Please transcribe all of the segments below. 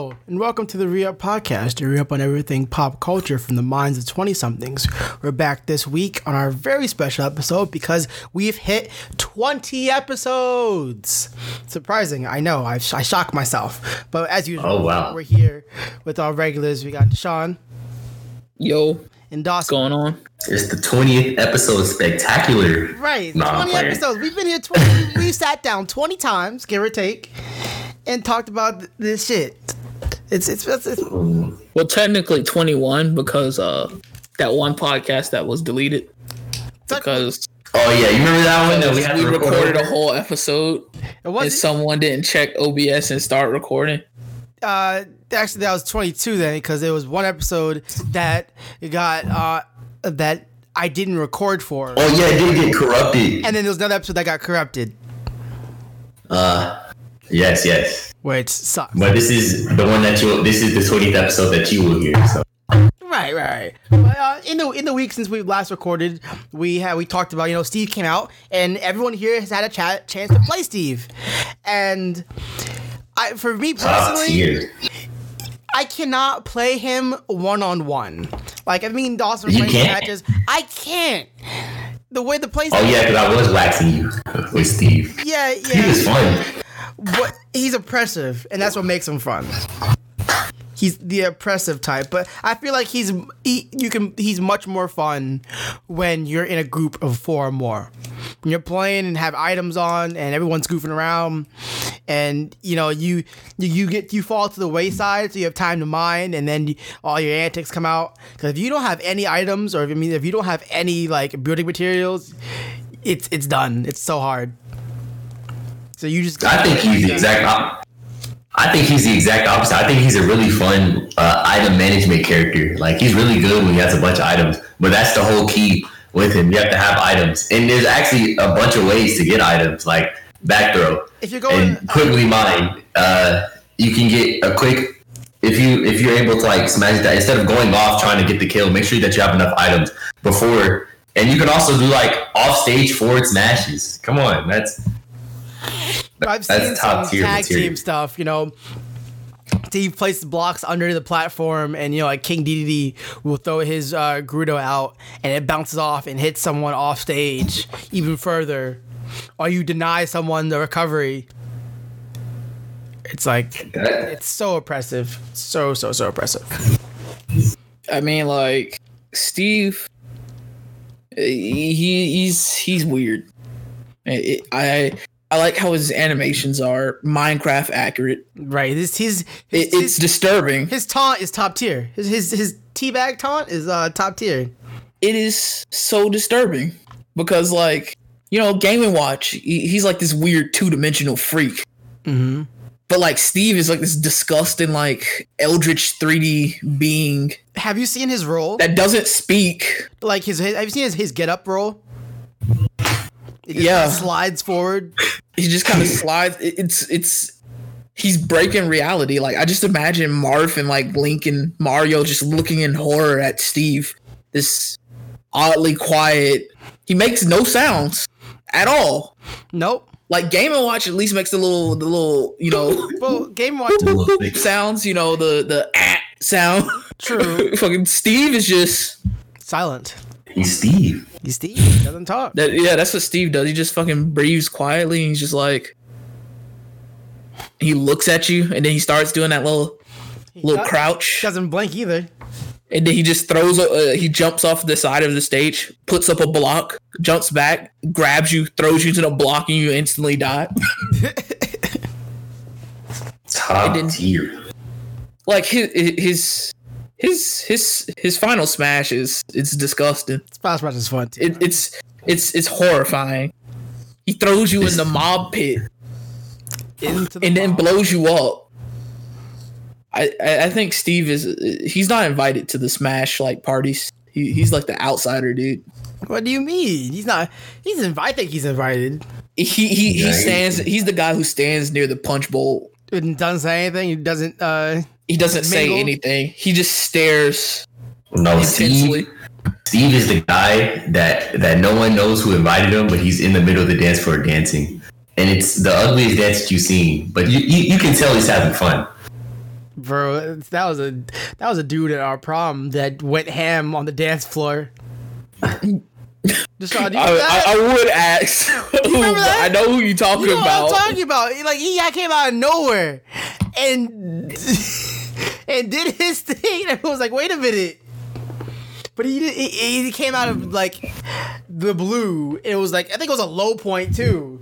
Hello, and welcome to the Re-Up Podcast, a re-up on everything pop culture from the minds of 20-somethings. We're back this week on our very special episode because we've hit 20 episodes. Surprising, I know, I shocked myself. But as usual, We're here with our regulars. We got Deshaun. Yo. And Dawson. What's going on? It's the 20th episode spectacular. Right, 20 episodes. We've been here 20. We sat down 20 times, give or take, and talked about this shit. It's well, technically 21 because that one podcast that was deleted. Because oh yeah, you remember that one that we had to recorded a whole episode and someone didn't check OBS and start recording. Actually, that was 22 then, because there was one episode that got that I didn't record for. Oh yeah, it did get corrupted. And then there was another episode that got corrupted. Yes. Which sucks. But this is the one that this is the 20th episode that you will hear. So. Right. But, in the week since we last recorded, we talked about, Steve came out, and everyone here has had a chance to play Steve, and for me personally, I cannot play him one-on-one. Like, Dawson was playing matches. I can't. The way the play. Oh yeah, because I was waxing you with Steve. Yeah. He was fun. But he's oppressive, and that's what makes him fun. He's the oppressive type, but I feel like he's much more fun when you're in a group of four or more. When you're playing and have items on and everyone's goofing around, and you fall to the wayside, so you have time to mine, and then all your antics come out. Because if you don't have any items, or if you don't have any like building materials, it's done. It's so hard. So you just. I think he's the exact opposite. I think he's a really fun item management character. Like, he's really good when he has a bunch of items. But that's the whole key with him. You have to have items. And there's actually a bunch of ways to get items, like back throw. If you're going and quickly mine, you can get a quick. If you're able to like smash that, instead of going off trying to get the kill, make sure that you have enough items before. And you can also do like off stage forward smashes. Come on, I've seen top some tier tag material. team stuff, Steve places blocks under the platform, and like King DDD will throw his Gerudo out, and it bounces off and hits someone off stage even further, or you deny someone the recovery. It's like it's so oppressive, so oppressive. Like Steve, he's weird. I like how his animations are Minecraft accurate. Right. It's disturbing. His taunt is top tier. His teabag taunt is top tier. It is so disturbing because, like, Game & Watch, he's like this weird two-dimensional freak. Mm-hmm. But like Steve is like this disgusting, like, eldritch 3D being. Have you seen his role? That doesn't speak. Like have you seen his get up roll? Yeah, slides forward. He just kind of slides. He's breaking reality. Like, I just imagine Marth and like Link and Mario just looking in horror at Steve. This oddly quiet. He makes no sounds at all. Nope. Like, Game & Watch at least makes the little well, Game & Watch sounds. The sound. True. Fucking Steve is just silent. He's Steve. He doesn't talk. That's what Steve does. He just fucking breathes quietly, and he's just like, he looks at you, and then he starts doing that little crouch. Doesn't blink either. And then he just throws. He jumps off the side of the stage, puts up a block, jumps back, grabs you, throws you to the block, and you instantly die. Top tier. Like his final smash it's disgusting. His final smash is fun too. It's horrifying. He throws you in the mob pit then blows you up. I think Steve he's not invited to the Smash like parties. He's like the outsider dude. What do you mean? He's not. He's invited. I think he's invited. He stands. He's the guy who stands near the punch bowl and doesn't say anything. He doesn't. He doesn't say anything. He just stares. No, intensely. Steve is the guy that no one knows who invited him, but he's in the middle of the dance floor dancing, and it's the ugliest dance that you've seen. But you can tell he's having fun. bro, that was a dude at our prom that went ham on the dance floor. Deshaun, do you know that? I would ask. Remember that? I know who you're talking You know about. what I'm talking about? Like he came out of nowhere and did his thing. And everyone was like, "Wait a minute!" But he came out of like the blue. It was like I think it was a low point too.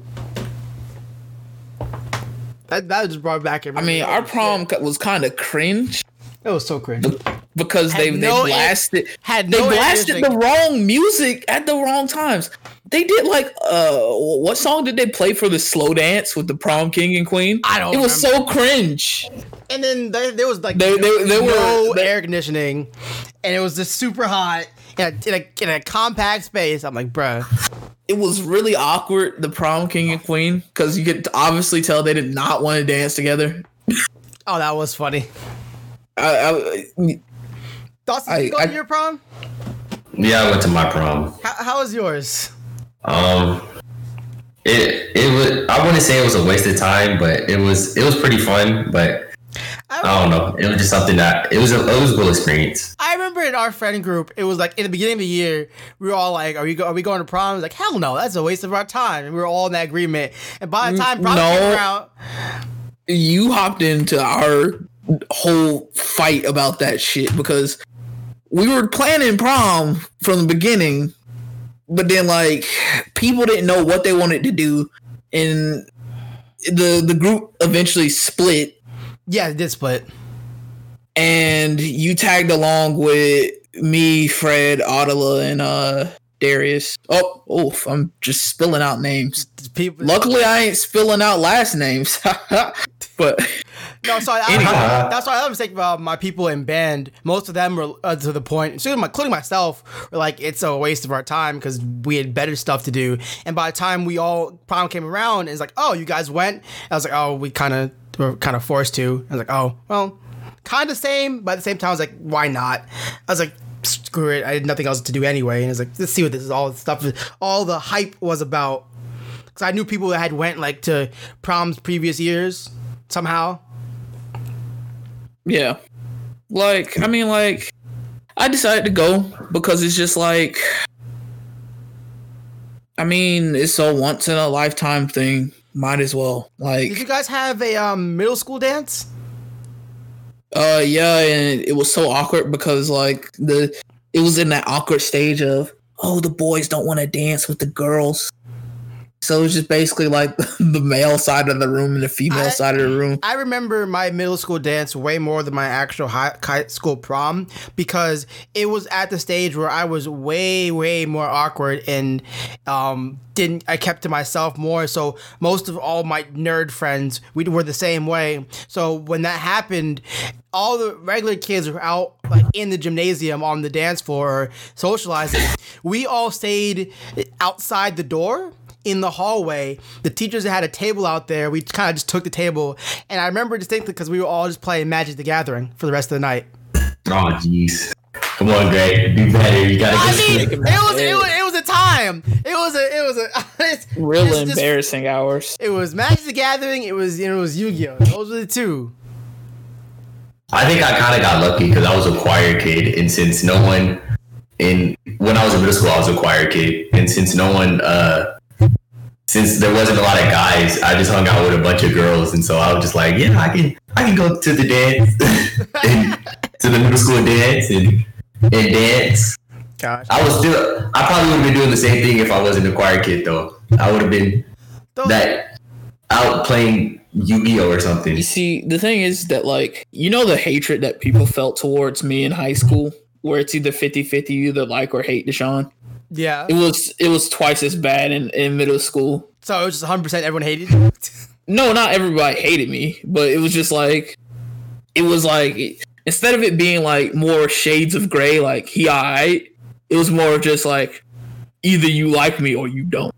That just brought back. I mean, our prom was kind of cringe. It was so cringe because they blasted the wrong music at the wrong times. They did like what song did they play for the slow dance with the prom king and queen? I don't. It was so cringe. And then there was like no air conditioning, and it was just super hot in a compact space. I'm like, bruh. It was really awkward, the prom king and queen, because you could obviously tell they did not want to dance together. Oh, that was funny. Dawson, did you go to your prom? Yeah, I went to my prom. How was yours? It was. I wouldn't say it was a waste of time, but it was pretty fun. But I don't know. It was just something that it was a cool experience. I remember in our friend group, it was like in the beginning of the year, we were all like, "Are we going to prom?" It was like, "Hell no, that's a waste of our time." And we were all in that agreement. And by the time prom came around, you hopped into our whole fight about that shit because we were planning prom from the beginning, but then like people didn't know what they wanted to do, and the group eventually split. Yeah, it did split. And you tagged along with me, Fred, Adela, and Darius. I'm just spilling out names. Luckily, I ain't spilling out last names. But no, sorry. That's why I was thinking about my people in band. Most of them were to the point, including myself, were like, it's a waste of our time because we had better stuff to do. And by the time prom came around, it's like, oh, you guys went. I was like, oh, we were kind of forced to. I was like, oh, well, kind of same, but at the same time, I was like, why not? I was like, screw it. I had nothing else to do anyway. And I was like, let's see what this is all the hype was about. Because I knew people that had went like to proms previous years somehow. Yeah. Like, I mean, like, I decided to go because it's just like, I mean, it's a once in a lifetime thing. Might as well. Like, did you guys have a middle school dance? Yeah, and it was so awkward because like it was in that awkward stage of, oh, the boys don't want to dance with the girls. So it was just basically like the male side of the room and the female side of the room. I remember my middle school dance way more than my actual high school prom because it was at the stage where I was way, way more awkward and I kept to myself more. So most of all my nerd friends, we were the same way. So when that happened, all the regular kids were out like in the gymnasium on the dance floor socializing. We all stayed outside the door. In the hallway, the teachers had a table out there. We kind of just took the table, and I remember distinctly because we were all just playing Magic the Gathering for the rest of the night. Oh, jeez! Come on, Greg, do better. You gotta. It was a time. It was real embarrassing hours. It was Magic the Gathering. It was Yu-Gi-Oh. Those were the two. I think I kind of got lucky because I was a choir kid, and since no one when I was in middle school, I was a choir kid, and since no one since there wasn't a lot of guys, I just hung out with a bunch of girls, and so I was just like, yeah, I can go to the dance, to the middle school dance and dance. Gosh. I probably would have been doing the same thing if I wasn't a choir kid, though. I would have been out playing Yu-Gi-Oh or something. You see, the thing is that, like, you know the hatred that people felt towards me in high school, where it's either 50-50, you either like or hate Deshaun? Yeah. It was twice as bad in middle school. So it was just 100% everyone hated you? No, not everybody hated me, but it was just like, instead of it being like more shades of gray, like he alright, it was more just like either you like me or you don't.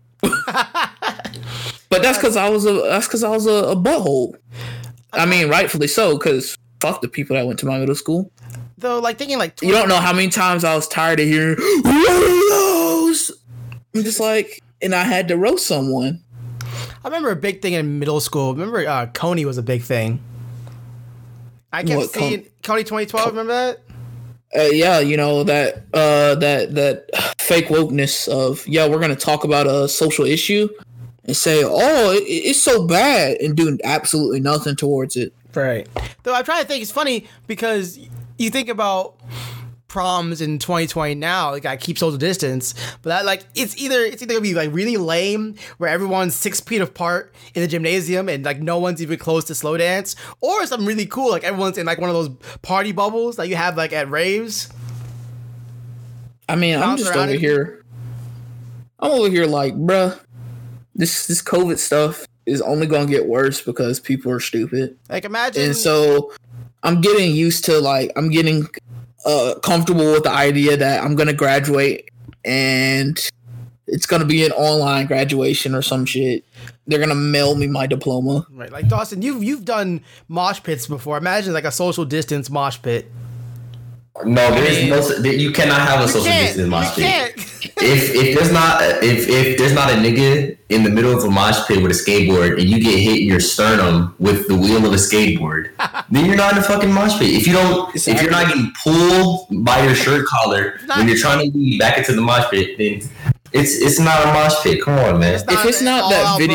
But that's because I was a butthole. I mean, rightfully so, because fuck the people that went to my middle school. Though, like thinking like you don't know how many times I was tired of hearing what are those? I'm just like, and I had to roast someone. I remember a big thing in middle school. Remember, Coney was a big thing. I kept seeing Cody 2012. Remember that? Yeah, you know that fake wokeness of we're gonna talk about a social issue and say it's so bad and doing absolutely nothing towards it. Right. Though I'm trying to think, it's funny because you think about proms in 2020 now, like I keep social distance, but that like it's either gonna be like really lame where everyone's 6 feet apart in the gymnasium and like no one's even close to slow dance, or something really cool like everyone's in like one of those party bubbles that you have like at raves. I mean, I'm over here like, bruh, this COVID stuff is only gonna get worse because people are stupid. Like imagine, and so I'm getting used to I'm getting comfortable with the idea that I'm gonna graduate and it's gonna be an online graduation or some shit. They're gonna mail me my diploma. Right, like Dawson, you've done mosh pits before. Imagine like a social distance mosh pit. No, you cannot have a social distance mosh pit. If there's not a nigga in the middle of a mosh pit with a skateboard and you get hit in your sternum with the wheel of a skateboard, then you're not in a fucking mosh pit. If you're not getting pulled by your shirt collar when you're trying to lead back into the mosh pit, then it's not a mosh pit. Come on, man. If it's not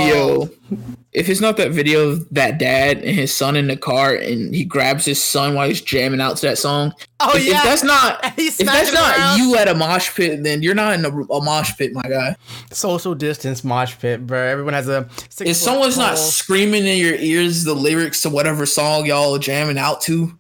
that video of that dad and his son in the car and he grabs his son while he's jamming out to that song. Oh, if that's not you at a mosh pit, then you're not in a mosh pit, my guy. Social distance mosh pit, bro. Everyone has a 6 If someone's not screaming in your ears the lyrics to whatever song y'all are jamming out to.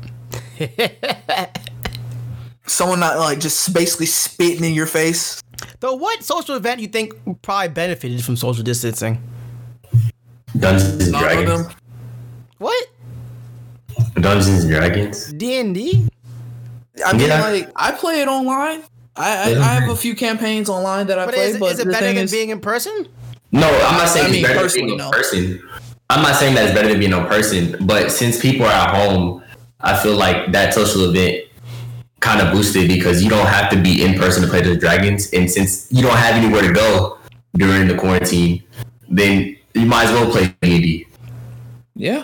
Someone not like just basically spitting in your face. Though, what social event you think probably benefited from social distancing? Dungeons and Dragons. What? Dungeons and Dragons. D&D? I mean, like, I play it online. I have a few campaigns online that I play. Is it better than being in person? No, I'm not saying it's better than being in person. I'm not saying that it's better than being in person. But since people are at home, I feel like that social event kind of boosted because you don't have to be in person to play the dragons. And since you don't have anywhere to go during the quarantine, then you might as well play D&D. Yeah.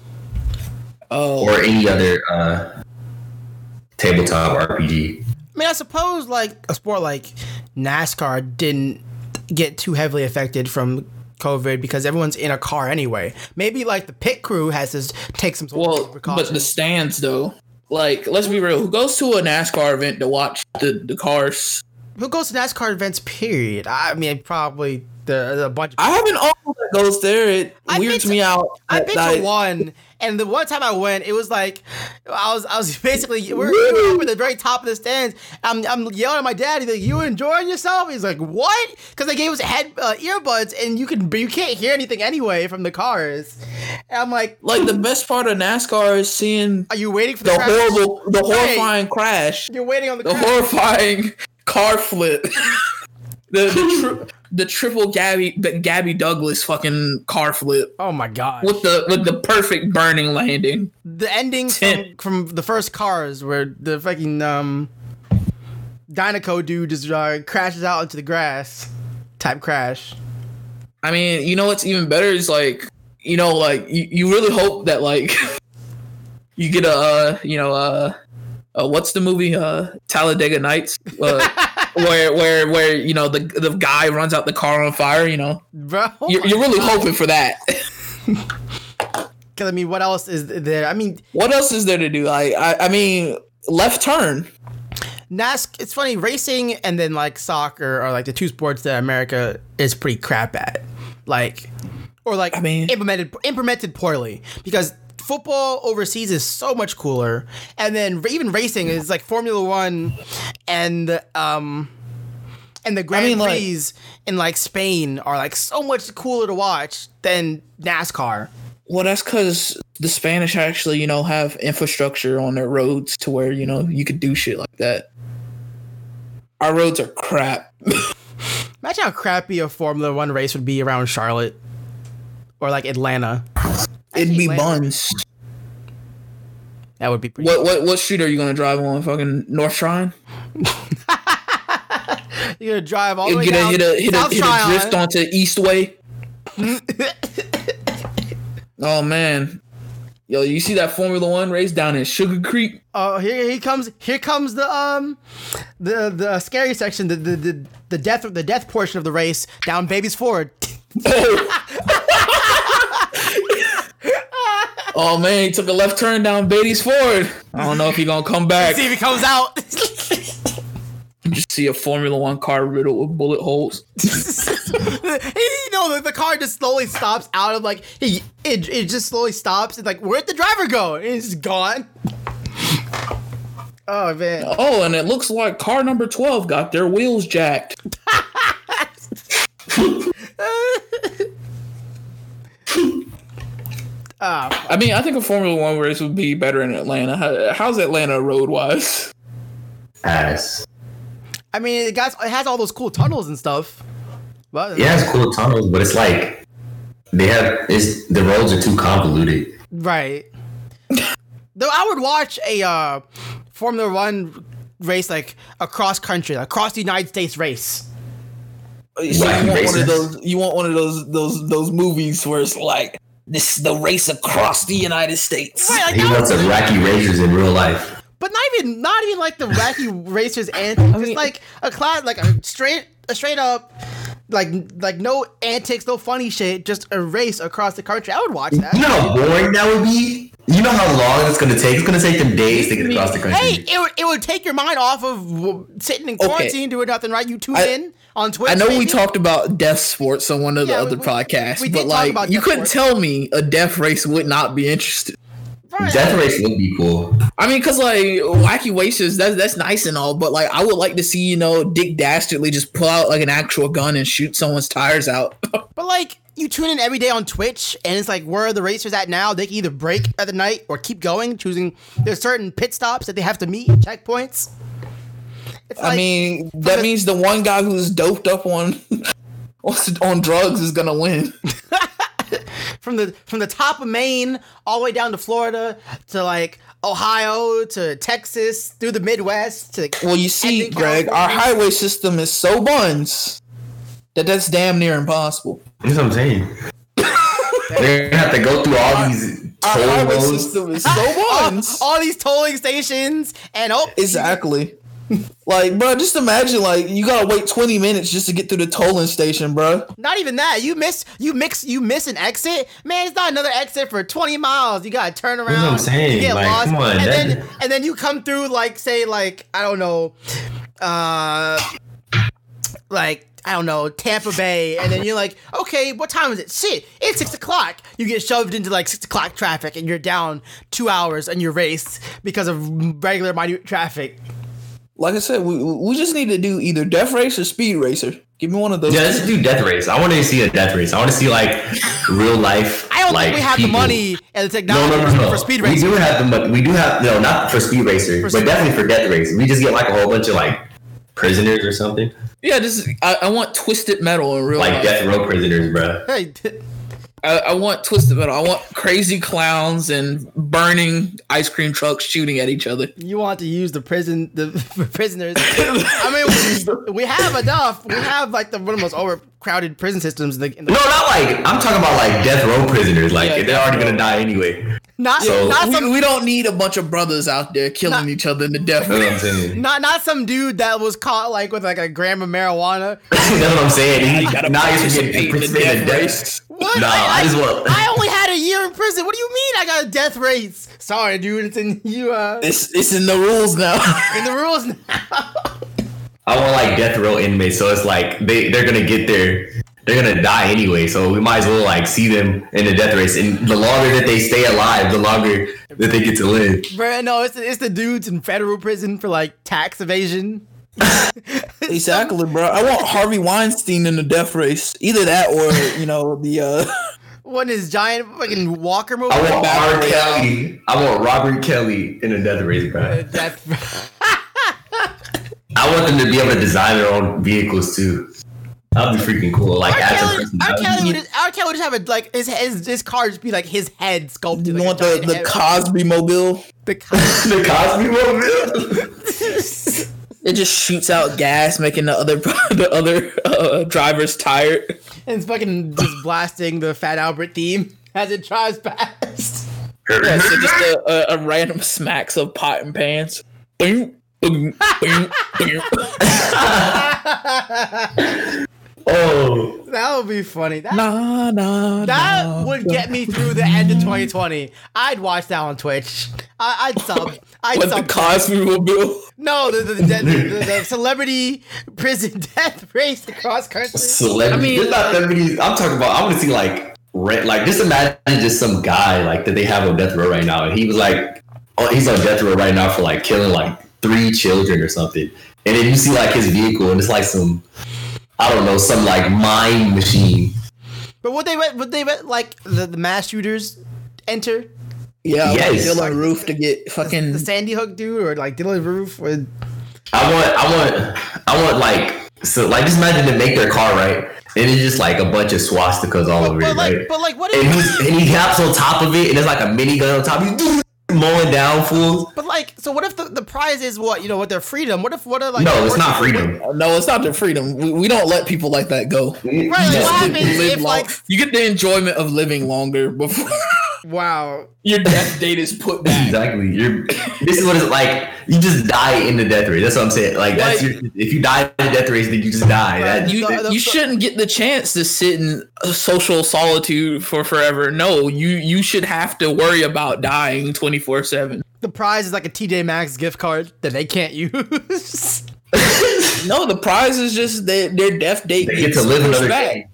Or any other tabletop RPG. I mean, I suppose like a sport like NASCAR didn't get too heavily affected from COVID because everyone's in a car anyway. Maybe like the pit crew has to take some sort of precautions. But the stands though, like let's be real, who goes to a NASCAR event to watch the cars? Who goes to NASCAR events? Period. I mean, probably the bunch of people. I have an uncle that goes there. It weirds me out. I've been to one, and the one time I went, it was like I was basically we're up at the very top of the stands. I'm yelling at my dad. He's like, "You enjoying yourself?" He's like, "What?" Because they gave us earbuds, and you can't hear anything anyway from the cars. And I'm like the best part of NASCAR is seeing. Are you waiting for the horrifying crash? You're waiting on the horrifying car flip. The triple Gabby Douglas fucking car flip. Oh my god! With the perfect burning landing. The ending from the first Cars where the fucking Dynaco dude just crashes out into the grass type crash. I mean, you know what's even better is like you really hope that like you get what's the movie Talladega Nights. Where you know the guy runs out the car on fire, you know. Bro, you're really hoping for that. Cause I mean, what else is there? I mean, what else is there to do? I mean, left turn. It's funny, racing and then like soccer are like the two sports that America is pretty crap at. I mean, implemented poorly because football overseas is so much cooler, and then even racing is like Formula One and the Grand Prix in like Spain are like so much cooler to watch than NASCAR. Well, that's because the Spanish actually, have infrastructure on their roads to where, you could do shit like that. Our roads are crap. Imagine how crappy a Formula One race would be around Charlotte or like Atlanta. It'd be buns. That would be pretty. What street are you gonna drive on? Fucking North Shrine. You're gonna drive all the way down. Hit a drift onto Eastway. Oh man, Yo, you see that Formula One race down in Sugar Creek? Oh, here comes the scary section, the death portion of the race down Baby's Ford. Oh man, he took a left turn down Beatty's Ford. I don't know if he's gonna come back. See if he comes out. You just see a Formula One car riddled with bullet holes. The car just slowly stops out of like it just slowly stops and like where'd the driver go? And it's just gone. Oh man. Oh, and it looks like car number 12 got their wheels jacked. I mean, I think a Formula One race would be better in Atlanta. How's Atlanta road wise? Ass. I mean, it has all those cool tunnels and stuff. But, Yeah, it's cool tunnels, but it's like the roads are too convoluted. Right. Though I would watch a Formula One race like across country, across the United States race. So you want one of those movies where it's like, this is the race across the United States. Right, like He wants some wacky racers in real life. But not even like the wacky racers antics. Just like a class, like a straight up, like no antics, no funny shit. Just a race across the country. I would watch that. You know how boring that would be? You know how long it's gonna take? It's gonna take them days to get across the country. Hey, it would take your mind off of sitting in quarantine doing nothing, right? You tune in on Twitch. I know maybe? we talked about death sports on one of the other podcasts, we but did talk about like you death couldn't sports. tell me a death race would not be interested. Right. Death race would be cool. I mean, cause like wacky races, that's nice and all, but like I would like to see Dick Dastardly just pull out like an actual gun and shoot someone's tires out. But like you tune in every day on Twitch, and it's like where are the racers at now? They can either break at the night or keep going, choosing there's certain pit stops that they have to meet, checkpoints. It's I mean, that means the one guy who's doped up on drugs is gonna win. from the top of Maine all the way down to Florida to like Ohio to Texas through the Midwest to Well, you see, ending Greg, our California. highway system is so buns that's damn near impossible. That's what I'm saying. They're gonna have to go through all these Our toll highway roads. system is so buns. all these tolling stations and Exactly. Like, bro, just imagine, like, you gotta wait 20 minutes just to get through the tolling station, bro. not even that. You miss an exit. Man, it's not another exit for 20 miles. You gotta turn around. That's what I'm saying. You get Like, lost. come on, and then you come through like say like I don't know, Tampa Bay, and then you're like, okay, what time is it? Shit, it's 6 o'clock. You get shoved into like 6 o'clock traffic, and you're down 2 hours on your race because of regular minute traffic. Like I said, we just need to do either Death Race or Speed Racer. Give me one of those. Yeah, let's do death race. I want to see a death race. I want to see like real life. I don't like, think we have people. the money and the technology No. for speed We racing. do have the money. We do have not for speed racer, but speed definitely for death race. We just get like a whole bunch of like prisoners or something, Yeah, just I want Twisted Metal in real like life. death row prisoners, bro. Hey, I want Twisted Metal. I want crazy clowns and burning ice cream trucks shooting at each other. you want to use the prisoners? I mean, we have enough. We have like one of the most overcrowded prison systems in the No, not like I'm talking about like death row prisoners. Like Yeah, they're already gonna die anyway. not So- not some We don't need a bunch of brothers out there killing each other in the death That's what I'm race. saying. not some dude that was caught like with like a gram of marijuana. That's what I'm saying. You gotta Now you're participate getting in the participating in death death race. What? Nah, I just want. I only had a year in prison. What do you mean I got a death race? Sorry, dude. It's in you. It's in the rules now. In the rules now. I want like death row inmates, so it's like they're gonna get there. They're gonna die anyway, so we might as well like see them in the death race. And the longer that they stay alive, the longer that they get to live. Bro, no, it's the dudes in federal prison for like tax evasion. Exactly, bro. I want Harvey Weinstein in the death race. Either that or, the One is giant fucking Walker movie. I want Battle R. Kelly. I want Robert Kelly in the death race, bro. Death. I want them to be able to design their own vehicles too. That'd be freaking cool. Like as a person, R. that would Kelly be- would just have it like his car just be like his head sculpted. you like want a giant the head. Cosby Mobile. The Cosby. the Cosby Mobile. It just shoots out gas, making the other drivers tired. And it's fucking just blasting the Fat Albert theme as it drives past. Yeah, so just a random smacks of pot and pans. Boom, boom, boom, boom. Oh, That would be funny. That would get me through the end of 2020. I'd watch that on Twitch. I'd sub. What the Cosby Mobile? No, the celebrity prison death race across country. celebrity. There's not that many. I'm talking about. I want to see like just imagine just some guy like that they have on death row right now, and he was like, he's on death row right now for like killing like 3 children or something, and then you see like his vehicle, and it's like some, I don't know, some like mine machine. But would they let like the mass shooters enter? Yeah, Yes. like Dylan Roof to get fucking. The Sandy Hook dude or like Dylan Roof? Or... I want like, so like just imagine they make their car right, and it's just like a bunch of swastikas all over it, right? But like, what And if? he hops on top of it, and there's like a minigun on top. He's mowing down fools. But like, so what if the prize is what, you know, what their freedom? What are like? No, it's not freedom. No, it's not their freedom. We don't let people like that go. Right, like, what happens if like? You get the enjoyment of living longer before Wow. your death date is put back. Exactly. This is what it's like. You just die in the death race. That's what I'm saying. Like that's if you die in the death race, then you just die. Right. You shouldn't get the chance to sit in social solitude for forever. No, you should have to worry about dying 24/7. The prize is like a TJ Maxx gift card that they can't use. No, the prize is just their death date. They get to live another day.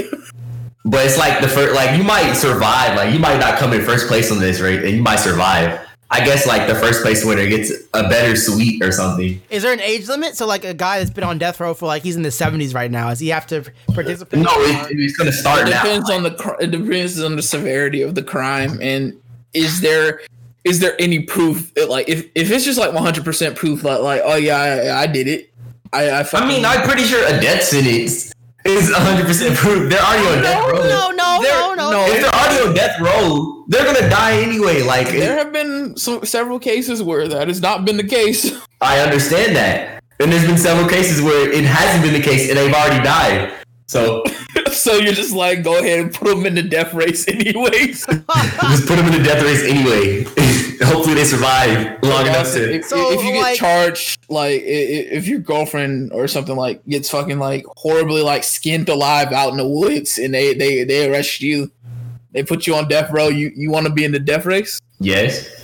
But it's like the first, like you might survive. Like you might not come in first place on this, right? And you might survive. I guess like the first place winner gets a better suite or something. Is there an age limit? So like a guy that's been on death row for like he's in the 70s right now, does he have to participate? No, it's going to start now. It depends on the severity of the crime, and is there any proof? Like if it's just like 100% proof, like oh yeah, I did it. I mean, I'm pretty sure a death sentence is 100% proof. They're already on death row. No. If they're already on death row, they're gonna die anyway. Like there have been several cases where that has not been the case. I understand that, and there's been several cases where it hasn't been the case, and they've already died. So you're just like, go ahead and put them in the death race anyways. Just put them in the death race anyway. Hopefully they survive long enough to. If you get charged, like if your girlfriend or something like gets fucking like horribly like skinned alive out in the woods, and they arrest you, they put you on death row. You want to be in the death race? Yes.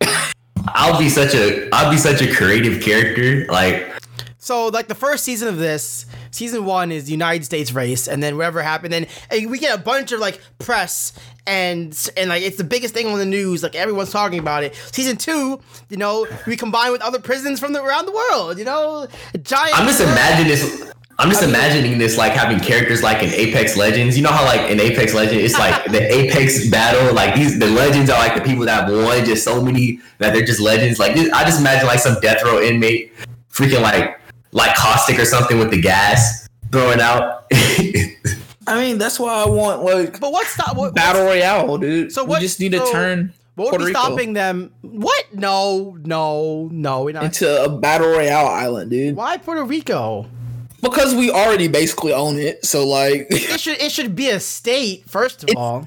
I'll be such a creative character. Like. So, like, the first season of this, season 1 is the United States race, and then whatever happened, then we get a bunch of, like, press, and like, it's the biggest thing on the news, like, everyone's talking about it. Season 2, you know, we combine with other prisons from around the world, you know? I'm just imagining this, like, having characters like in Apex Legends. You know how, like, in Apex Legends, it's like the Apex battle, like, the legends are, like, the people that have won, just so many that they're just legends. Like, I just imagine, like, some death row inmate freaking, like Caustic or something with the gas throwing out. I mean, that's why I want like. But what's battle royale, dude? So what? We just need to turn. What would be stopping them? What? No. We're not into a battle royale island, dude. Why Puerto Rico? Because we already basically own it. So like, it should be a state first of all.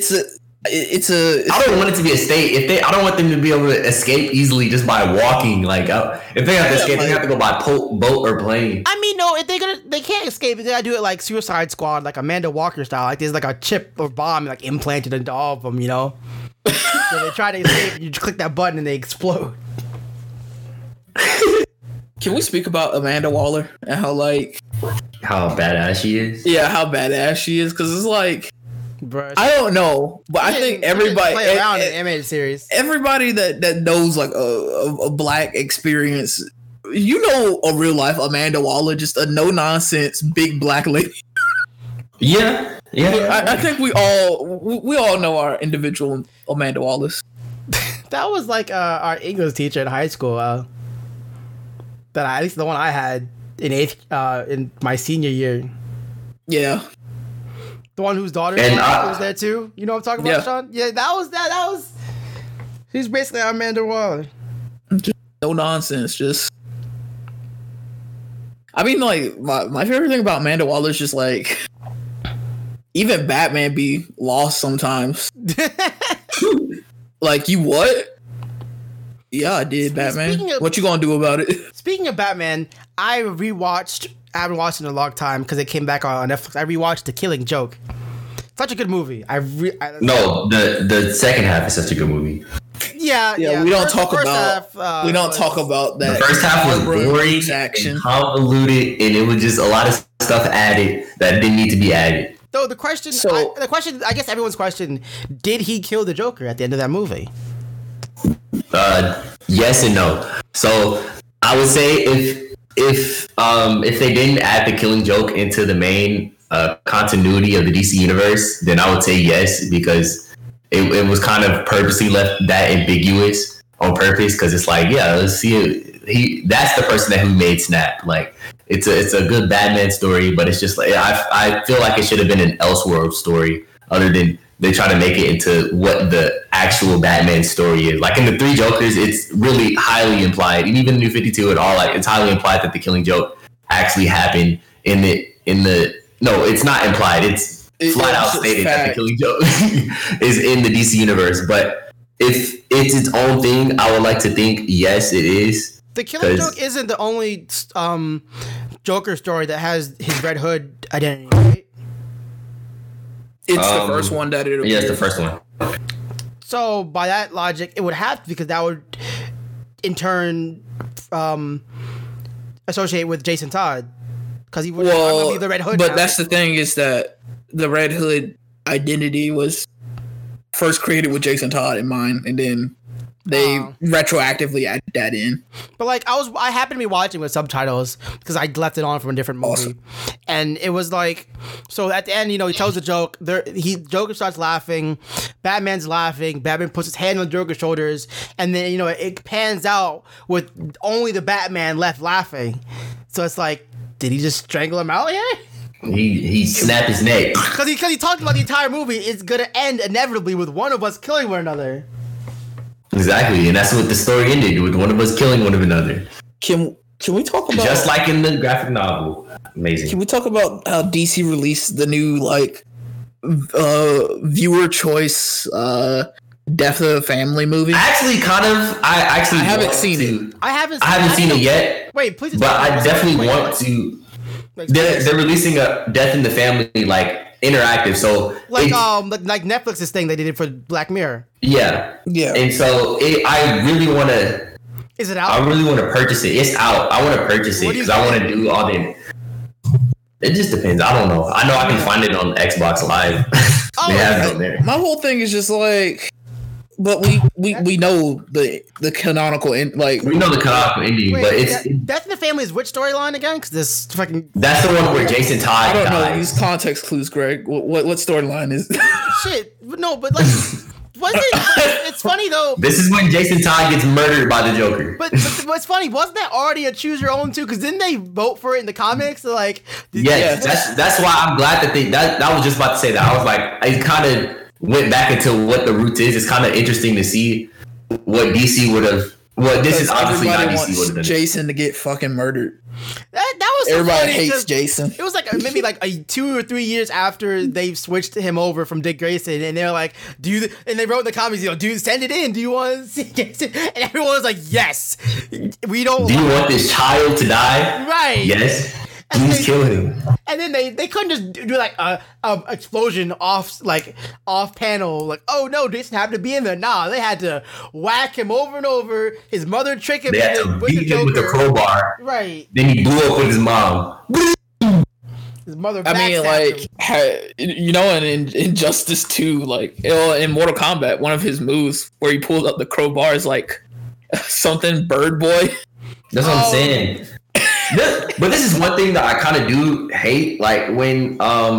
I don't want it to be a state. I don't want them to be able to escape easily just by walking. Like, if they have to escape, they have to go by boat or plane. I mean, no, if they can't escape. They gotta do it like Suicide Squad, like Amanda Walker style. Like there's like a chip or bomb like implanted into all of them. You know, so they try to escape, and you just click that button and they explode. Can we speak about Amanda Waller and how badass she is? Yeah, how badass she is. Because it's like. Bruh, I don't know, but I think everybody play around in the animated series. Everybody that knows like a black experience, you know, a real life Amanda Waller, just a no nonsense big black lady. Yeah. I think we all know our individual Amanda Wallace. That was like our English teacher in high school. At least the one I had in my senior year. Yeah. The one whose daughter was there too. You know what I'm talking about, Sean? Yeah, that was. She's basically Amanda Waller. No nonsense, just. I mean, like my favorite thing about Amanda Waller is just like, even Batman be lost sometimes. Like, you what? Yeah, I did, Batman. What you gonna do about it? Speaking of Batman, I haven't watched it in a long time because it came back on Netflix. I rewatched The Killing Joke. Such a good movie. No, the second half is such a good movie. Yeah. We don't talk about that. The first half was boring, action, convoluted, and it was just a lot of stuff added that didn't need to be added. So the question, I guess everyone's question: did he kill the Joker at the end of that movie? Yes and no. So I would say if they didn't add the Killing Joke into the main continuity of the DC universe, then I would say yes, because it was kind of purposely left that ambiguous on purpose, because it's like, yeah, let's see it. That's the person who made Snap. Like, it's a good Batman story, but it's just like I feel like it should have been an Elseworld story, other than they try to make it into what the actual Batman story is. Like in the Three Jokers, it's really highly implied, and even in New 52 and all, like, it's highly implied that the Killing Joke actually happened in the no, it's not implied. It's flat out stated that the Killing Joke is in the DC universe. But if it's its own thing, I would like to think yes, it is. The Killing Joke isn't the only Joker story that has his Red Hood identity, right? It's the first one that it. Yeah, it's the first one. So by that logic, it would have to, because that would in turn associate with Jason Todd, because he would be the Red Hood. But that's the thing, is that the Red Hood identity was first created with Jason Todd in mind, and then they retroactively added that in. But like, I happened to be watching with subtitles because I left it on from a different movie. Awesome. And it was like, so at the end, he tells a joke. Joker starts laughing. Batman's laughing. Batman puts his hand on Joker's shoulders, and then it pans out with only the Batman left laughing. So it's like, did he just strangle him out here? He snapped his neck. Because he talked about the entire movie. It's gonna end inevitably with one of us killing one another. Exactly, and that's what the story ended with, one of us killing one of another. Can we talk about, just like in the graphic novel? Amazing. Can we talk about how DC released the new viewer choice Death of the Family movie? Actually, I haven't seen it. I haven't seen it yet. Wait, please. But I definitely want to. They're releasing a Death in the Family interactive, so like Netflix's thing they did it for Black Mirror. Yeah. And so I really want to. Is it out? I really want to purchase it. It's out. I want to purchase it because I want to do all the. It just depends. I don't know. I know I can find it on Xbox Live. They have it on there. My whole thing is just like, but we know the canonical end. Like, we know the canonical ending, but it's Death in the Family is which storyline again? Because this fucking. That's the one where Jason Todd. I don't know these context clues, Greg. What storyline is? Shit, no, but like. It's funny though. This is when Jason Todd gets murdered by the Joker. But what's funny, wasn't that already a choose your own too? Because didn't they vote for it in the comics? So like, that's why I'm glad that I was just about to say that. I was like, I kind of went back into what the roots is. It's kind of interesting to see what DC would have. Well, this is obviously not DC would have done. Jason to get fucking murdered. That was so everybody funny, hates Jason. It was like maybe like 2 or 3 years after they switched him over from Dick Grayson, and they're like, and they wrote in the comments, dude, send it in. Do you want to see Jason? And everyone was like, yes. We don't. Do you want this child to die? Right. Yes. Please kill him. And then they couldn't just do like a explosion off panel, like, oh no, Jason happened to be in there. Nah, they had to whack him over and over. His mother tricked him. They had to beat him with a crowbar. Right. Then he blew up with his mom. His mother. I mean, like, in Injustice 2, like in Mortal Kombat, one of his moves where he pulls up the crowbar is like something Bird Boy. That's what I'm saying. But this is one thing that I kind of do hate, like when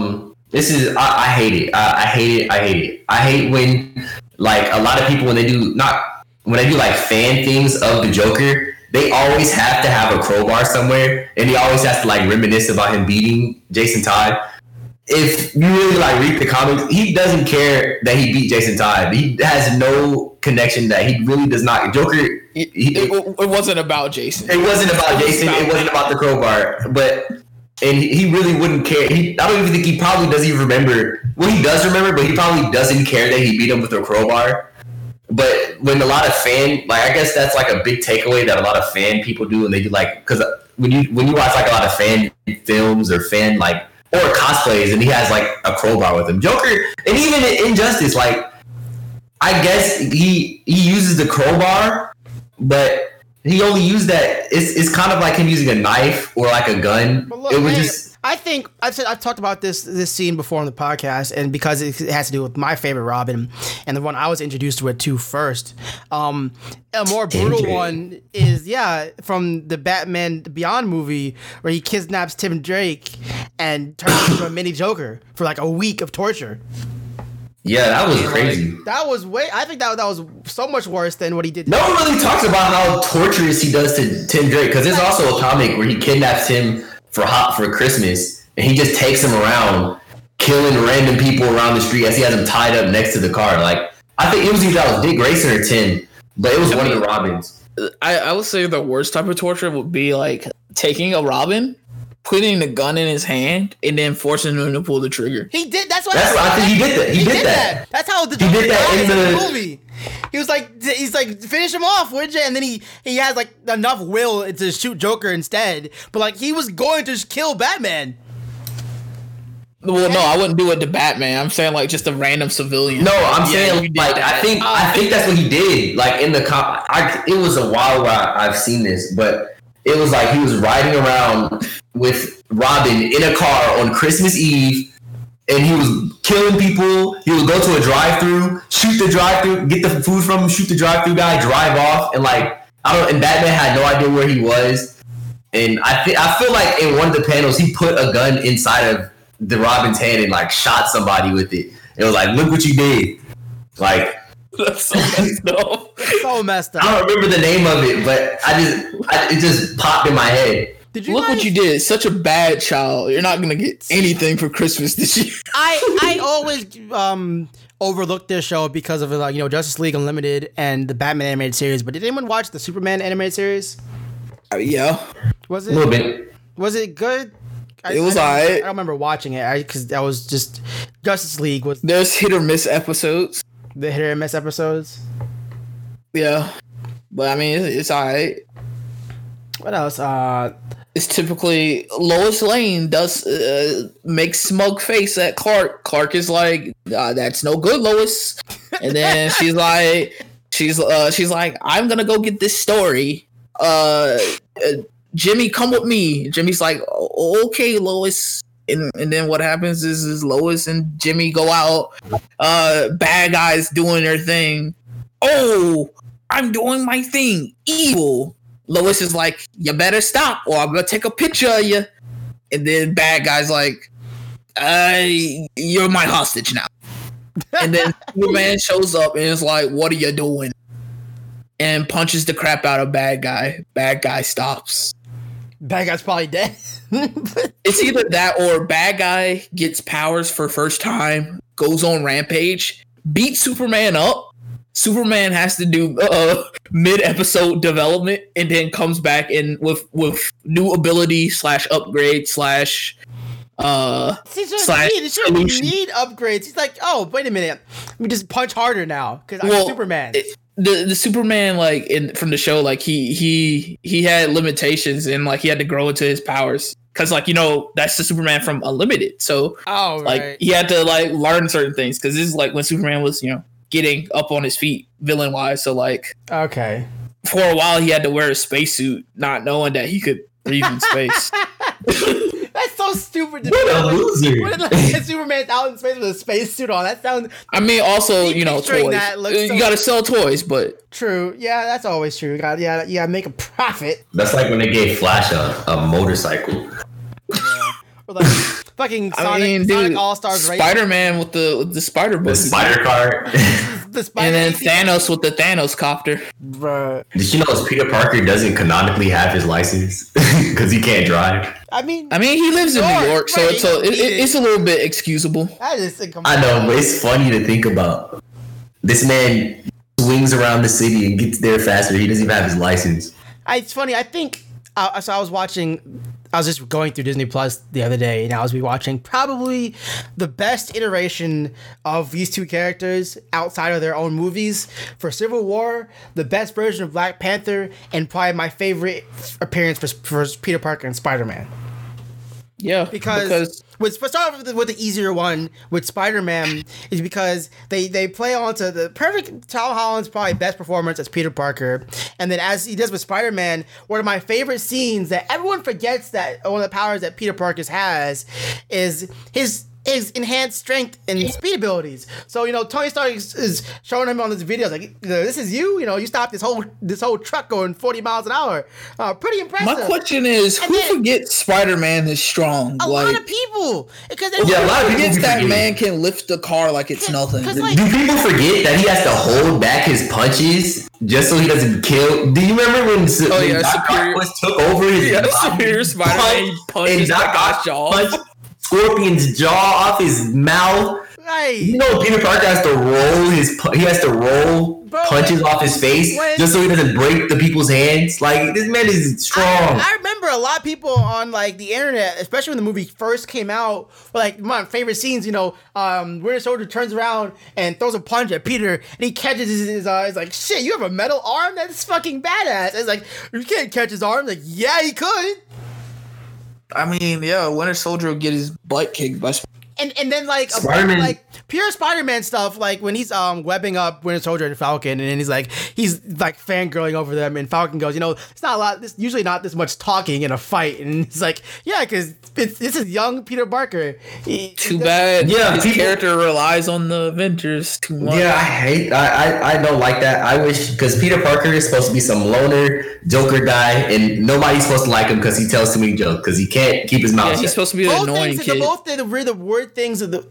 I hate it. I hate it. I hate when like a lot of people when they do like fan things of the Joker, they always have to have a crowbar somewhere, and he always has to like reminisce about him beating Jason Todd. If you really like read the comics, he doesn't care that he beat Jason Todd. He has no connection that he really does not. Joker. It wasn't about Jason. It wasn't about Jason. It wasn't about the crowbar. And he really wouldn't care. I don't even think he probably doesn't even remember. Well, he does remember, but he probably doesn't care that he beat him with a crowbar. But when a lot of fan, like I guess that's like a big takeaway that a lot of fan people do, and they do like because when you watch like a lot of fan films or fan like or cosplays, and he has like a crowbar with him. Joker, and even in Injustice, like I guess he uses the crowbar, but he only used that. It's kind of like him using a knife or like a gun. Look, it was just. I think I've talked about this scene before on the podcast, and because it has to do with my favorite Robin and the one I was introduced to it to first. A more brutal one is from the Batman Beyond movie where he kidnaps Tim Drake and turns him into a mini Joker for like a week of torture. Yeah, that was crazy. That was I think that was so much worse than what he did. No one really talks about how torturous he does to Tim Drake because there's also a comic where he kidnaps him for Christmas, and he just takes him around, killing random people around the street as he has him tied up next to the car. Like I think it was either that was Dick Grayson or Tim, but it was one of the Robins. I would say the worst type of torture would be like taking a Robin, putting the gun in his hand, and then forcing him to pull the trigger. He did. That's what I think he did that. He did that. That's how the he did that in the movie. He's like finish him off, would you? And then he has like enough will to shoot Joker instead. But like he was going to kill Batman. Well, no, I wouldn't do it to Batman. I'm saying like just a random civilian. No, I'm saying like I think that's what he did. Like in the it was a while where I've seen this, but it was like he was riding around with Robin in a car on Christmas Eve. And he was killing people. He would go to a drive-thru, shoot the drive-thru, get the food from him, shoot the drive-thru guy, drive off, and like and Batman had no idea where he was. And I feel like in one of the panels he put a gun inside of the Robin's hand and like shot somebody with it. It was like, look what you did. Like that's so messed up. So messed up. I don't remember the name of it, but it just popped in my head. Look what you did. Such a bad child. You're not gonna get anything for Christmas this year. I always overlooked this show because of like Justice League Unlimited and the Batman animated series. But did anyone watch the Superman animated series? Yeah. Was it a little bit? Was it good? It was alright. I don't remember watching it because that was just Justice League was. There's hit or miss episodes. The hit or miss episodes. Yeah, but I mean it's alright. What else? It's typically Lois Lane does make smug face at Clark. Clark is like, "That's no good, Lois." And then she's like, "I'm gonna go get this story. Jimmy, come with me." Jimmy's like, "Okay, Lois." And then what happens is Lois and Jimmy go out. Bad guys doing their thing. Oh, I'm doing my thing. Evil. Lois is like, you better stop or I'm going to take a picture of you. And then bad guy's like, you're my hostage now. And then Superman shows up and is like, what are you doing? And punches the crap out of bad guy. Bad guy stops. Bad guy's probably dead. It's either that or bad guy gets powers for first time, goes on rampage, beats Superman up. Superman has to do mid-episode development and then comes back in with new ability / upgrade / slash he shouldn't need upgrades. He's like, oh, wait a minute, let me just punch harder now because I'm Superman. The Superman from the show, like he had limitations and like he had to grow into his powers because that's the Superman from Unlimited. So he had to learn certain things because this is like when Superman was getting up on his feet villain wise. So okay, for a while he had to wear a spacesuit, not knowing that he could breathe in space. That's so stupid. What a loser! Superman's out in space with a spacesuit on. That sounds. I mean, also toys. You gotta sell toys, but true. Yeah, that's always true. You gotta make a profit. That's like when they gave Flash a motorcycle. Yeah. Or like fucking Sonic All-Stars Spider-Man with the spider book. The spider cart. And then Thanos with the Thanos copter. Bruh. Did you know Peter Parker doesn't canonically have his license because he can't drive? I mean, he lives in New York, so it's a little bit excusable. I know, but it's funny to think about. This man swings around the city and gets there faster. He doesn't even have his license. It's funny. I think so. I was watching I was just going through Disney Plus the other day, and I was rewatching probably the best iteration of these two characters outside of their own movies. For Civil War, the best version of Black Panther, and probably my favorite appearance for Peter Parker and Spider-Man. Yeah, Because let's start off with the easier one with Spider-Man is because they play onto the perfect Tom Holland's probably best performance as Peter Parker, and then as he does with Spider-Man, one of my favorite scenes that everyone forgets that one of the powers that Peter Parker has is his enhanced strength and speed abilities. So, Tony Stark is showing him on this video, like, this is you, you stopped this whole truck going 40 miles an hour. Pretty impressive. My question is, who forgets Spider-Man is strong? A lot of people. Because a lot of people forgets that forget. man can lift the car like it's nothing. Do people forget that he has to hold back his punches just so he doesn't kill? Do you remember when Doc Ock took over his Superior Spider-Man punches that guy's jaw? Scorpion's jaw off his mouth. Right. Peter Parker has to roll punches off his face just so he doesn't break the people's hands. Like, this man is strong. I remember a lot of people on like the internet, especially when the movie first came out, were like, my favorite scenes, Winter Soldier turns around and throws a punch at Peter and he catches his eyes like, shit, you have a metal arm? That's fucking badass. It's like, you can't catch his arm. Like, yeah, he could. I mean, yeah, Winter Soldier will get his butt kicked by and then like pure Spider-Man stuff, like when he's webbing up Winter Soldier and Falcon, and then he's like fangirling over them, and Falcon goes, it's not a lot. This usually not this much talking in a fight, and he's like, yeah, because this is young Peter Parker. Too bad. Yeah, his character relies on the Avengers too much. Yeah, I don't like that. I wish, because Peter Parker is supposed to be some loner Joker guy, and nobody's supposed to like him because he tells too many jokes because he can't keep his mouth shut. He's supposed to be an annoying kid. Both the word things of the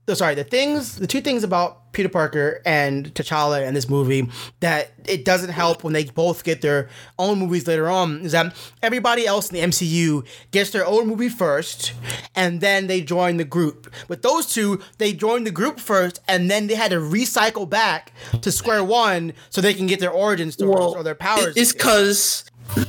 two things about Peter Parker and T'Challa in this movie that it doesn't help when they both get their own movies later on is that everybody else in the MCU gets their own movie first and then they join the group. But those two, they joined the group first and then they had to recycle back to square one so they can get their origin stories or their powers. It's because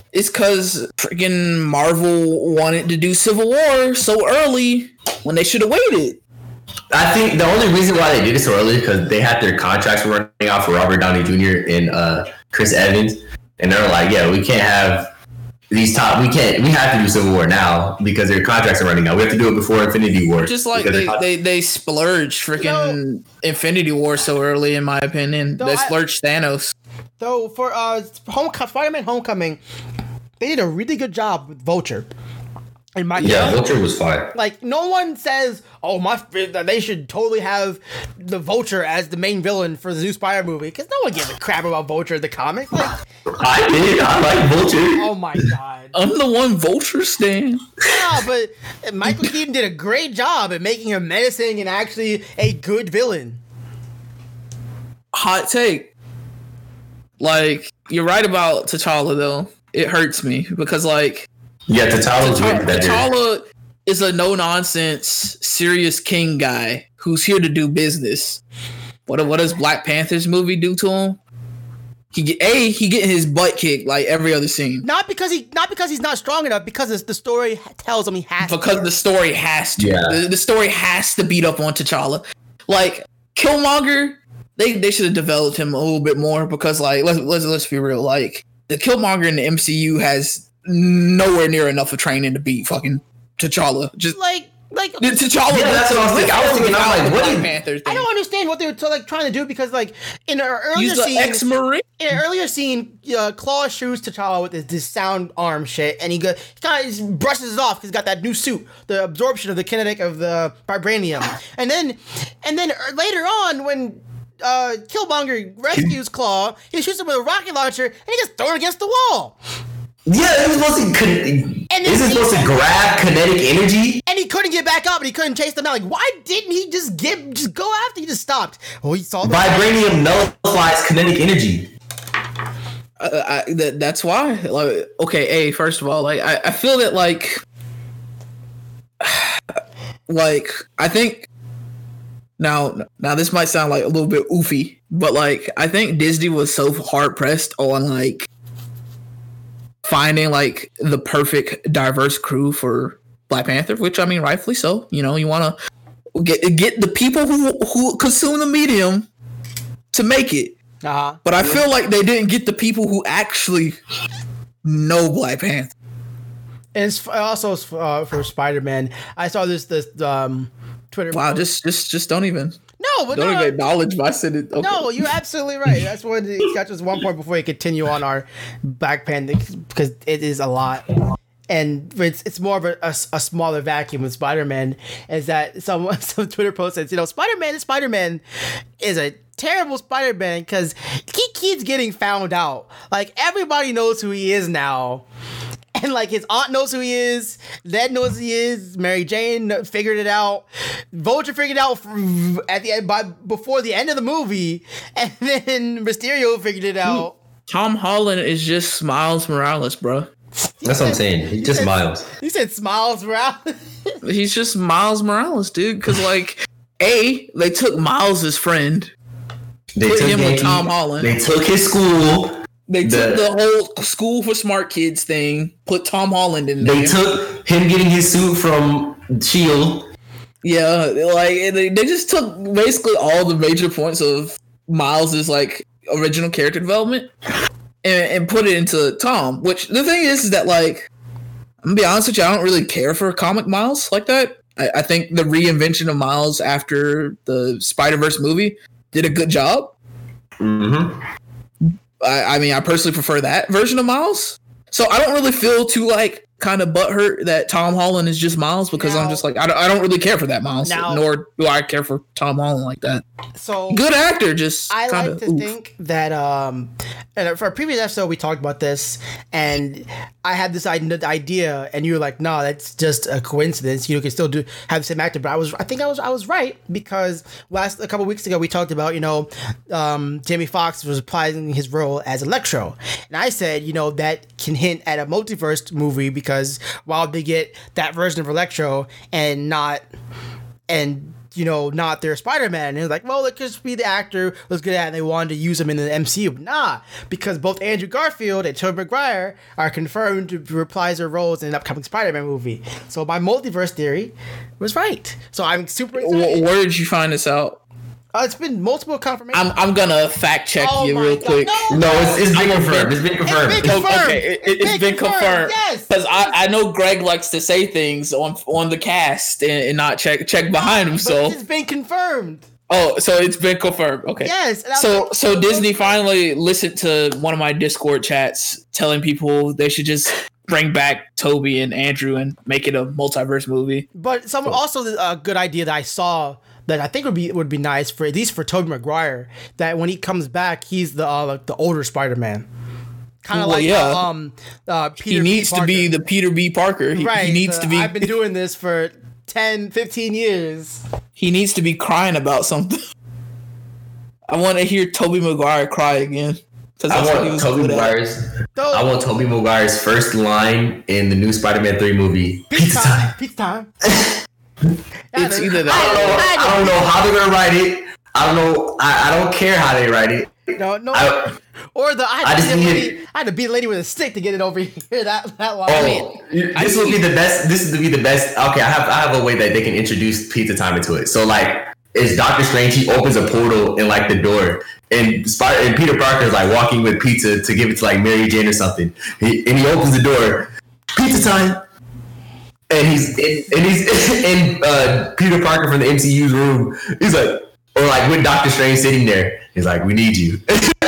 freaking Marvel wanted to do Civil War so early when they should have waited. I think the only reason why they did it so early is because they had their contracts running out for Robert Downey Jr. and Chris Evans, and they're like, "Yeah, we can't have these top. We have to do Civil War now because their contracts are running out. We have to do it before Infinity War." Just like they splurged freaking Infinity War so early, in my opinion. They splurged Thanos. Though for Spider-Man: Homecoming, they did a really good job with Vulture. Vulture was fine. Like, no one says, they should totally have the Vulture as the main villain for the new Spider movie, because no one gives a crap about Vulture in the comics. Like, I did. I like Vulture. Oh my god. I'm the one Vulture stan. Yeah, but Michael Keaton did a great job at making him menacing and actually a good villain. Hot take. Like, you're right about T'Challa, though. It hurts me, because, like, T'Challa is a no-nonsense, serious king guy who's here to do business. What does Black Panther's movie do to him? He getting his butt kicked like every other scene. Not because he's not strong enough, because the story tells him he has to. Because the story has to. Yeah. The story has to beat up on T'Challa. Like, Killmonger, they should have developed him a little bit more, because, like, let's be real. Like, the Killmonger in the MCU has nowhere near enough of training to beat fucking T'Challa. Just like T'Challa. Yeah, that's what I was thinking. I was thinking, I'm like, what is Panther thing? I don't understand what they were trying to do, because, like, in an earlier scene, Claw shoots T'Challa with this sound arm shit, and he kind of brushes it off because he's got that new suit, the absorption of the kinetic of the vibranium, and then later on when Killmonger rescues Claw, he shoots him with a rocket launcher, and he gets thrown against the wall. Yeah, he was supposed to grab kinetic energy, and he couldn't get back up, and he couldn't chase them out. Like, why didn't he just go after? He just stopped. Oh, he saw vibranium nullifies kinetic energy. That's why. Like, okay, first of all, like, I feel that like I think now this might sound like a little bit oofy, but like I think Disney was so hard pressed on like finding like the perfect diverse crew for Black Panther, which I mean, rightfully so. You know, you want to get the people who consume the medium to make it. But I feel like they didn't get the people who actually know Black Panther. And it's also for Spider-Man. I saw this Twitter. Wow, just don't even. No, but don't even acknowledge my sentence. Okay. No, you're absolutely right. That's what it got just one point before we continue on our Black Panther, because it is a lot. And it's more of a smaller vacuum with Spider-Man. Is that some Twitter post says, Spider-Man is a terrible Spider-Man because he keeps getting found out. Like, everybody knows who he is now. And like, his aunt knows who he is, Ned knows who he is, Mary Jane figured it out, Vulture figured it out at the end, before the end of the movie, and then Mysterio figured it out. Tom Holland is just Miles Morales, bro. That's what I'm saying. He's just Miles. You said Miles Morales? He's just Miles Morales, dude. Because like, they took Miles' friend, put him with Tom Holland. They took his school. They took the whole school for smart kids thing, put Tom Holland in there. They took him getting his suit from S.H.I.E.L.D. Yeah, like they just took basically all the major points of Miles's like original character development and put it into Tom. Which the thing is that like, I'm gonna be honest with you, I don't really care for comic Miles like that. I think the reinvention of Miles after the Spider-Verse movie did a good job. Mm-hmm. I mean, I personally prefer that version of Miles. So I don't really feel too like kind of butthurt that Tom Holland is just Miles, because I'm just like, I don't really care for that Miles, nor do I care for Tom Holland like that. So good actor, just I like to think that and for a previous episode we talked about this, and I had this idea, and you were like, no, that's just a coincidence. You can still have the same actor. But I think I was right, because a couple weeks ago we talked about Jamie Foxx was reprising his role as Electro, and I said that can hint at a multiverse movie, because while they get that version of Electro and not their Spider-Man, and it was like, well, it could just be the actor was good at it and they wanted to use him in the MCU. Nah, because both Andrew Garfield and Tobey Maguire are confirmed to reprise their roles in an upcoming Spider-Man movie. So my multiverse theory was right. So I'm super excited. Where did you find this out? It's been multiple confirmations. I'm gonna fact check you real quick. No, it's been confirmed. It's been confirmed. It's been confirmed. Yes. Because I know Greg likes to say things on the cast and not check behind him. So it's been confirmed. Oh, so it's been confirmed. Okay. Yes. So Disney finally listened to one of my Discord chats telling people they should just bring back Toby and Andrew and make it a multiverse movie. But also a good idea that I saw that I think would be nice, for at least for Tobey Maguire, that when he comes back, he's the older Spider-Man. Kind of Peter. He needs to be the Peter B. Parker. He needs to be. I've been doing this for 10, 15 years. He needs to be crying about something. I want to hear Tobey Maguire cry again. I want Tobey Maguire's first line in the new Spider-Man 3 movie. Pizza time. Pizza time. It's either that. I don't know how they're gonna write it. I don't know. I don't care how they write it. No. I had to beat a lady with a stick to get it over here. That line. This will be the best. This will be the best. Okay, I have a way that they can introduce pizza time into it. So like, it's Doctor Strange. He opens a portal in like the door, and Peter Parker is like walking with pizza to give it to like Mary Jane or something. He opens the door. Pizza time. And he's in Peter Parker from the MCU's room. He's like, or like with Doctor Strange sitting there. He's like, we need you.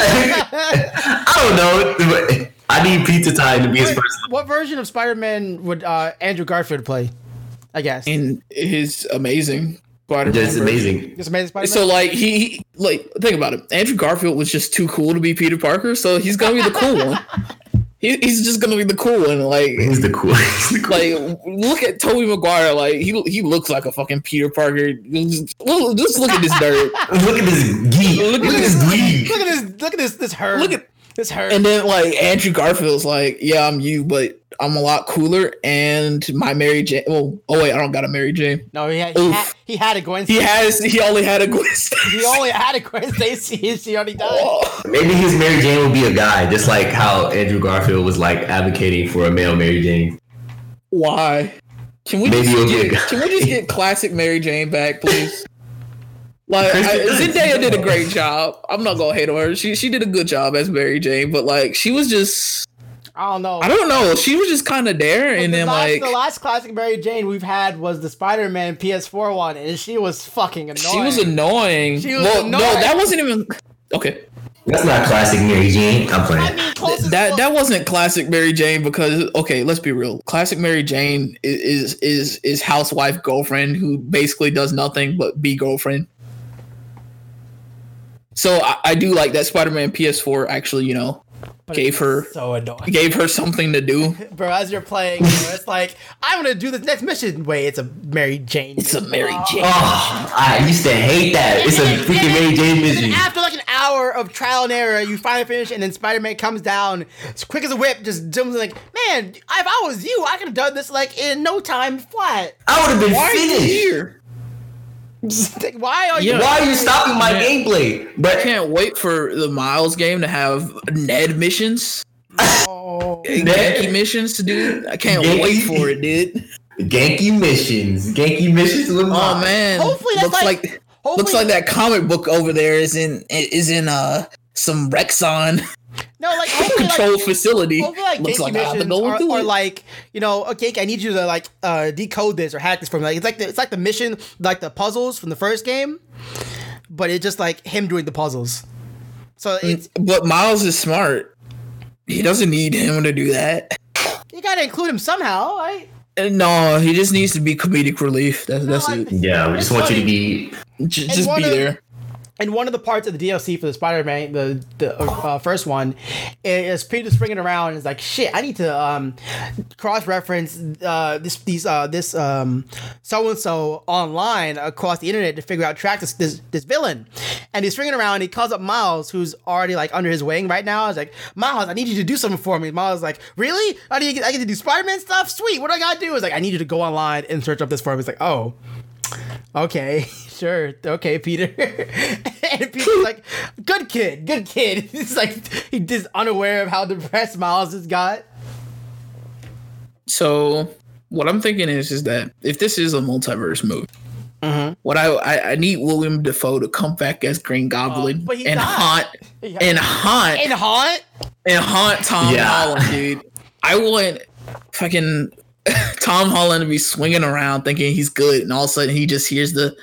I don't know. I need pizza time to be his first. What version of Spider-Man would Andrew Garfield play? I guess in his amazing Spider-Man. Just amazing. Just amazing Spider-Man. So like he think about it. Andrew Garfield was just too cool to be Peter Parker, so he's gonna be the cool one. He's just gonna be the cool one. Like he's the cool. Like look at Tobey Maguire. Like he looks like a fucking Peter Parker. Just look at this nerd. Look at this geek. Look at this dweeb. Look at this herd. Look at this herd. And then like Andrew Garfield's like, yeah, I'm you, but I'm a lot cooler. And my Mary Jane. Oh wait, I don't got a Mary Jane. No, he He had a Gwen. He only had a Gwen Stacy. He only had a Gwen Stacy. She already died. Maybe his Mary Jane will be a guy, just like how Andrew Garfield was like advocating for a male Mary Jane. Why? Can we just get classic Mary Jane back, please? Like Zendaya did a great job. I'm not gonna hate on her. She did a good job as Mary Jane, but like she was just I don't know. She was just kind of there, and then the last classic Mary Jane we've had was the Spider-Man PS4 one, and she was fucking annoying. She was annoying. No, that wasn't even okay. That's not classic Mary Jane. I'm playing. I mean, that wasn't classic Mary Jane because let's be real. Classic Mary Jane is housewife girlfriend who basically does nothing but be girlfriend. So I do like that Spider-Man PS4 actually, gave her something to do. Bro, as you're playing, it's like, I'm gonna do this next mission. Wait, it's a Mary Jane. It's a Mary Jane. Oh, I used to hate that. It's a freaking Mary Jane mission. And after like an hour of trial and error, you finally finish, and then Spider-Man comes down, as quick as a whip, just jumps like, man, if I was you, I could have done this like in no time flat. I would have been finished. Here? Why are you stopping my gameplay? But I can't wait for the Miles game to have Ned missions. Genki missions to do. I can't wait for it, dude. Genki missions with Miles. Oh man. Hopefully that's looks like that comic book over there is in some Rexon. No, like controlled facility. Like looks like missions I have to go into or it. like, okay, I need you to like decode this or hack this for me. Like it's like the mission, like the puzzles from the first game, but it's just like him doing the puzzles. So it's but Miles is smart. He doesn't need him to do that. You gotta include him somehow, right? No, he just needs to be comedic relief. That's it. Yeah, we just want you to be just be there. And one of the parts of the DLC for the Spider-Man, the first one, is Peter springing around and is like, shit, I need to cross-reference this so-and-so online across the internet to figure out track this villain. And he's springing around and he calls up Miles, who's already like under his wing right now. He's like, Miles, I need you to do something for me. Miles is like, really? I get to do Spider-Man stuff? Sweet, what do I gotta do? He's like, I need you to go online and search up this for me. He's like, oh, okay. Sure. Okay, Peter. And Peter's like, good kid. It's like he's just unaware of how depressed Miles has got. So what I'm thinking is that if this is a multiverse movie, what I need William Dafoe to come back as Green Goblin and haunt Tom Holland, dude. I want fucking Tom Holland to be swinging around thinking he's good, and all of a sudden he just hears the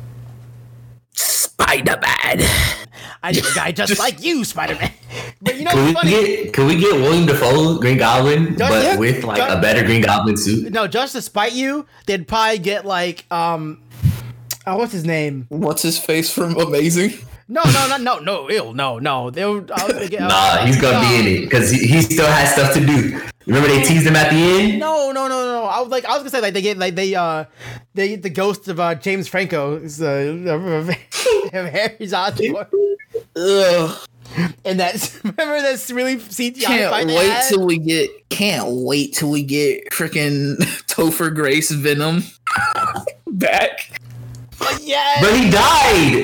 Spider-Man. I need a guy just like you, Spider-Man. But can we get William Dafoe Green Goblin, with like a better Green Goblin suit? No, just to spite you, they'd probably get like what's his name? What's his face from Amazing? No. They'll get, he's gonna be in it because he still has stuff to do. Remember they teased him at the end? No. I was gonna say like they get like they the ghost of James Franco is Harry's Osborn. Ugh. And that's remember this really CGI Can't wait till we get freaking Topher Grace Venom back. Yeah. But he died.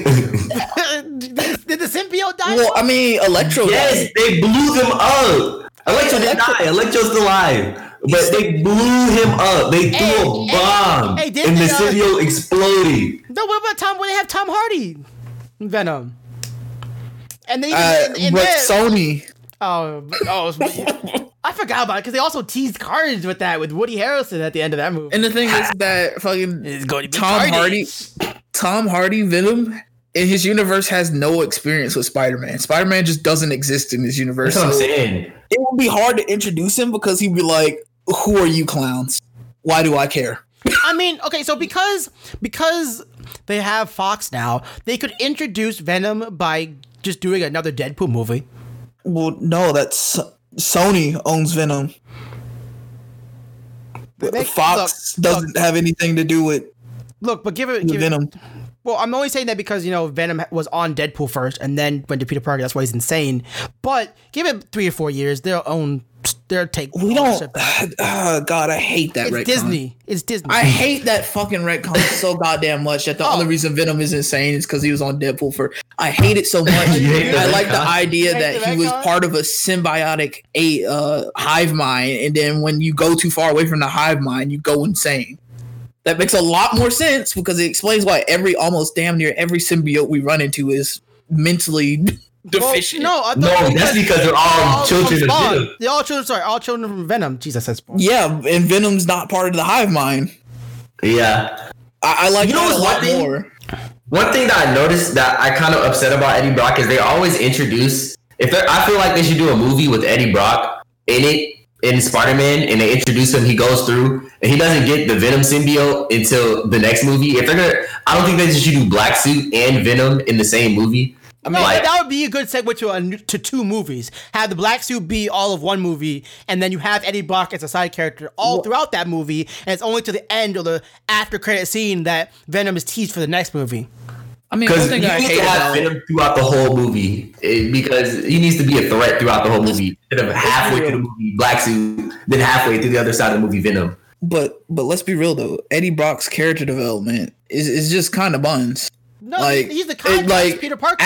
Did the symbiote die? Well, I mean, Electro. Yes, they blew them up. Electro didn't die. Electro's still alive. But they blew him up. They threw a bomb. And the symbiote exploded. No, what about Tom? When they have Tom Hardy Venom. And they Sony. I forgot about it because they also teased Carnage with Woody Harrelson at the end of that movie. And the thing is that fucking Tom Hardy Venom in his universe has no experience with Spider-Man. Spider-Man just doesn't exist in his universe. That's what I'm saying. It would be hard to introduce him because he'd be like, "Who are you clowns? Why do I care?" I mean, okay, so because they have Fox now, they could introduce Venom by just doing another Deadpool movie. Well, no, that's Sony owns Venom. Fox doesn't have anything to do with. Look, but give it Venom. Well, I'm only saying that because Venom was on Deadpool first, and then went to Peter Parker. That's why he's insane. But give it 3 or 4 years, they'll own their take. We don't. God, I hate that. It's retcon. Disney. It's Disney. I hate that fucking retcon so goddamn much. That the only reason Venom is insane is because he was on Deadpool for. I hate it so much. I like the idea that he was part of a symbiotic hive mind, and then when you go too far away from the hive mind, you go insane. That makes a lot more sense because it explains why almost damn near every symbiote we run into is mentally deficient. Well, no, that's because they're all children of Venom. They're all children from Venom. Jesus, that's Spawn. Yeah, and Venom's not part of the hive mind. Yeah, I like that a lot more. One thing that I noticed that I kind of upset about Eddie Brock is they always introduce. I feel like they should do a movie with Eddie Brock in it. In Spider-Man, and they introduce him, he goes through, and he doesn't get the Venom symbiote until the next movie. If they're gonna, I don't think they should do Black Suit and Venom in the same movie. I mean, that would be a good segue to two movies. Have the Black Suit be all of one movie, and then you have Eddie Brock as a side character all throughout that movie, and it's only to the end or the after credit scene that Venom is teased for the next movie. I mean, one thing I hate about Venom throughout the whole movie because he needs to be a threat throughout the whole movie. Instead of halfway through the movie Black Suit, then halfway through the other side of the movie Venom. But let's be real though, Eddie Brock's character development is just kind of buns. No, like, he's the kind of Peter Parker.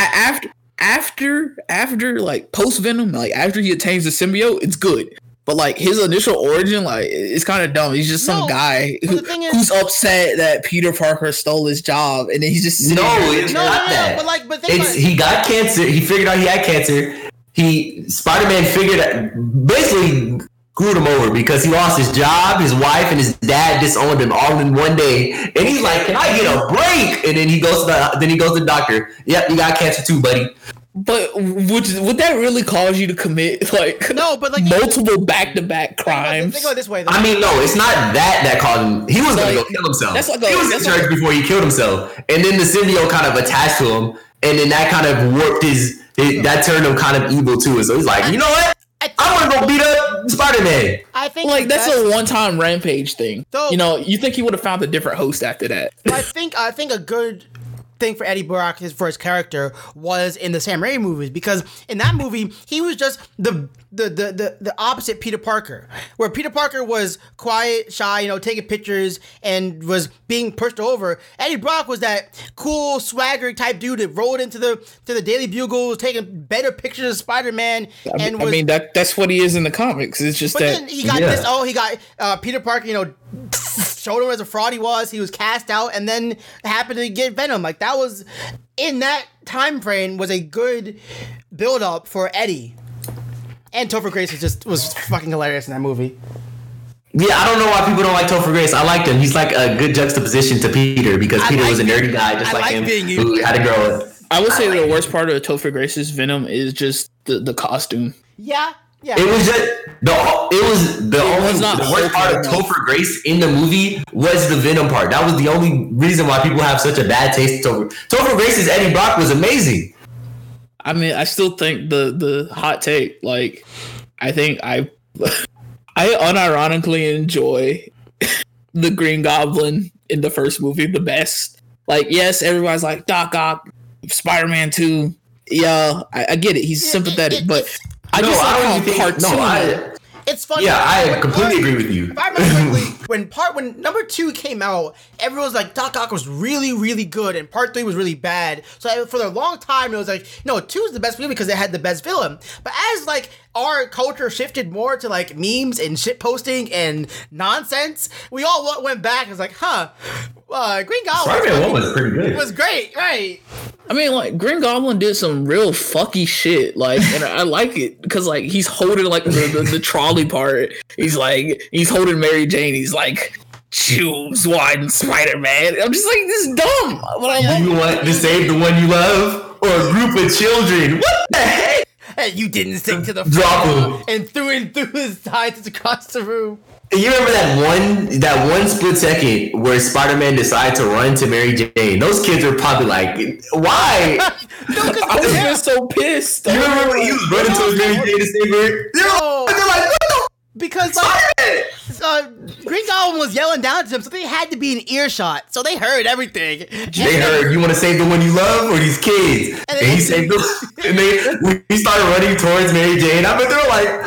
After like post Venom, like after he attains the symbiote, it's good. But like his initial origin, like it's kind of dumb. He's just some guy who's upset that Peter Parker stole his job, and then he's just not that. But he got cancer. He figured out he had cancer. Spider-Man basically screwed him over because he lost his job, his wife, and his dad disowned him all in one day. And he's like, "Can I get a break?" And then he goes to the doctor. Yep, you got cancer too, buddy. But would that really cause you to commit multiple back-to-back crimes? Think of it this way. I mean, no, it's not that caused him. He was gonna go kill himself. He was in church before he killed himself, and then the symbiote kind of attached to him, and then that kind of warped that turned him kind of evil too. So he's like, you know what? I want to go beat up Spider-Man. I think that's a one-time rampage thing. So, you think he would have found a different host after that? I think a good thing for Eddie Brock for his character was in the Sam Raimi movies, because in that movie he was just the opposite Peter Parker, where Peter Parker was quiet, shy, taking pictures and was being pushed over. Eddie Brock was that cool swagger type dude that rolled into the Daily Bugle, taking better pictures of Spider-Man. That's what he is in the comics. It's just then he got he got Peter Parker, showed him as a fraud he was cast out, and then happened to get Venom. Like, that was, in that time frame, was a good build up for Eddie. And Topher Grace was fucking hilarious in that movie. Yeah, I don't know why people don't like Topher Grace. I liked him. He's like a good juxtaposition to Peter, because Peter was a nerdy guy just like him who had a girl. I would say the worst part of Topher Grace's Venom is just the costume. Yeah. Yeah. It was just the worst part of Topher Grace in the movie was the Venom part. That was the only reason why people have such a bad taste in Topher Grace's Eddie Brock was amazing. I mean, I still think the hot take, like, I think I unironically enjoy the Green Goblin in the first movie the best. Like, yes, everybody's like, Doc Ock, Spider-Man 2. Yeah, I get it. He's sympathetic, but it's funny. Yeah, I completely agree with you. If I remember correctly, when number 2 came out, everyone was like, Doc Ock was really, really good, and part 3 was really bad. So for a long time, it was like, 2 is the best movie because they had the best villain. But as our culture shifted more to memes and shit posting and nonsense, we all went back and was like, Green Goblin Spider-Man 1 was pretty good. It was great, right? I mean, Green Goblin did some real fucky shit, and I like it because he's holding the trolley part. He's holding Mary Jane. He's like, choose one, Spider-Man. I'm just like, this is dumb. But you want to save the one you love or a group of children? What the heck? Hey, you didn't stick to the floor and threw his scientists across the room. You remember that one split second where Spider-Man decided to run to Mary Jane? Those kids were probably like, "Why?" I was just so pissed. You remember when he was running towards Mary Jane to save her? They're like, "What the?" Because Green Goblin was yelling down to them, so they had to be in earshot, so they heard everything. They heard, "You want to save the one you love or these kids?" And he saved them. And he started running towards Mary Jane. I bet they were like,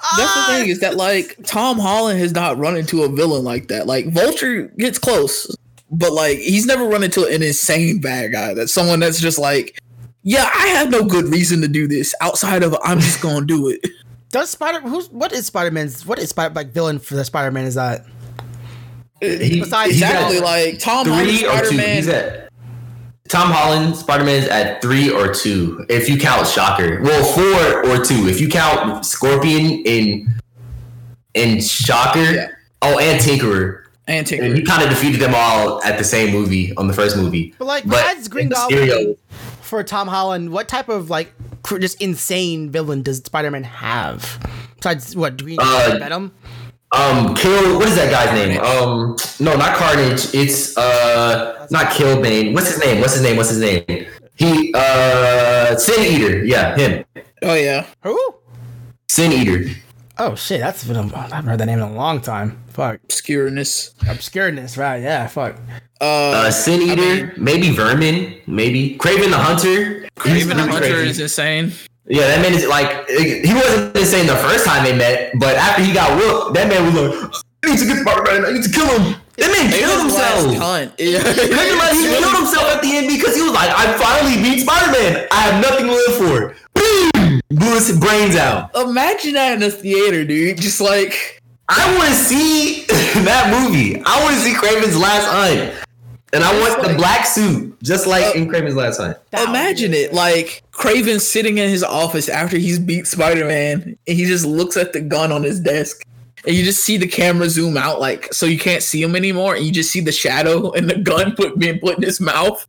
That's the thing, is that like Tom Holland has not run into a villain like that. Like Vulture gets close, but like he's never run into an insane bad guy. That's someone that's just like, yeah, I have no good reason to do this outside of I'm just gonna do it. What is Spider-Man's villain for the Spider-Man is that? Besides exactly like Tom Holland, Spider-Man. Tom Holland, Spider-Man is at 3 or 2 if you count Shocker. Well, 4 or 2 if you count Scorpion in Shocker. Yeah. Oh, and Tinkerer. And he kind of defeated them all at the same movie on the first movie. But besides Green Goblin for Tom Holland, what type of like just insane villain does Spider-Man have? Besides what Green Venom? What is that guy's name? No, not Carnage. It's not Killbane. What's his name? He Sin Eater. Yeah, him. Oh yeah. Who? Sin Eater. Oh shit, I haven't heard that name in a long time. Fuck. Obscureness, right? Yeah, fuck. Sin Eater, maybe Vermin, maybe Kraven the Hunter. Kraven the Hunter is insane. Yeah, that man is like, he wasn't insane the first time they met, but after he got whooped, that man was like, I need to get Spider-Man, I need to kill him. That man killed himself. He killed himself at the end because he was like, I finally beat Spider-Man. I have nothing to live for. Boom! Blew his brains out. Imagine that in the theater, dude. Just like, I want to see that movie. I want to see Kraven's Last Hunt. And I want the black suit, just like in Kraven's Last Hunt. Imagine it, like Kraven sitting in his office after he's beat Spider-Man, and he just looks at the gun on his desk, and you just see the camera zoom out, like so you can't see him anymore, and you just see the shadow and the gun being put in his mouth.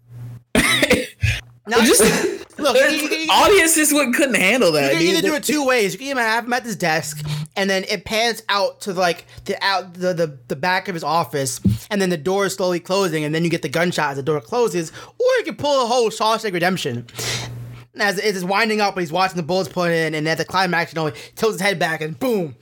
Look, audiences couldn't handle that. You can either do it two ways. You can either have him at his desk, and then it pans out to like the back of his office, and then the door is slowly closing, and then you get the gunshot as the door closes, or you can pull a whole Shawshank Redemption. As it's winding up, and he's watching the bullets put in, and at the climax, he tilts his head back, and boom.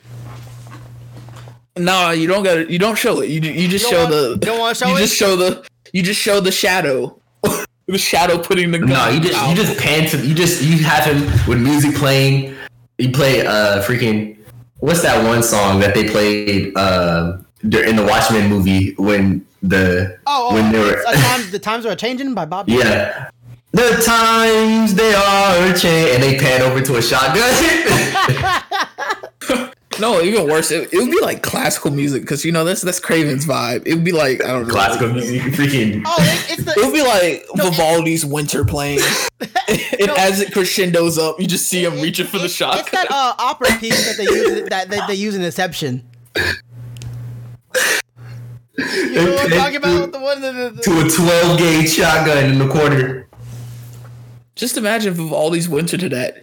No, you don't got. You don't show it. You just show the. You don't want to show it. You just show the shadow. The shadow putting the gun. No, you just pan to you have him with music playing. You play freaking what's that one song that they played in the Watchmen movie when they were the times are changing by Bob. Yeah, the times they are changing, and they pan over to a shotgun. No, even worse. It would be like classical music because that's Kraven's vibe. It would be like I don't know, classical music, freaking. It would be like Vivaldi's Winter playing. As it crescendos up, you just see him reaching for the shotgun. It's that opera piece that they use in Inception. You know what I'm talking about? The one to a 12 gauge shotgun in the corner. Just imagine Vivaldi's Winter to that.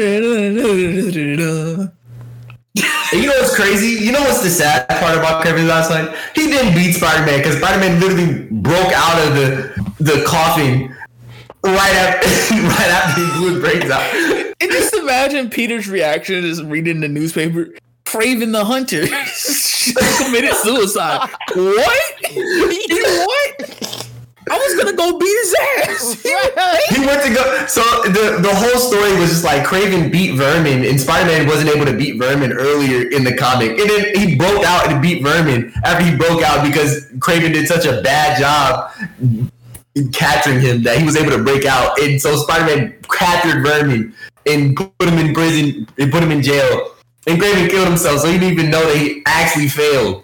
And you know what's crazy? You know what's the sad part about Kraven's Last Hunt? He didn't beat Spider-Man because Spider-Man literally broke out of the coffin right after he blew his brains out. And just imagine Peter's reaction is reading the newspaper. Kraven the Hunter committed suicide. What? What? I was gonna go beat his ass. He went to go. So the whole story was just like Kraven beat Vermin, and Spider-Man wasn't able to beat Vermin earlier in the comic, and then he broke out and beat Vermin after he broke out because Kraven did such a bad job capturing him that he was able to break out, and so Spider-Man captured Vermin and put him in prison and put him in jail, and Kraven killed himself, so he didn't even know that he actually failed.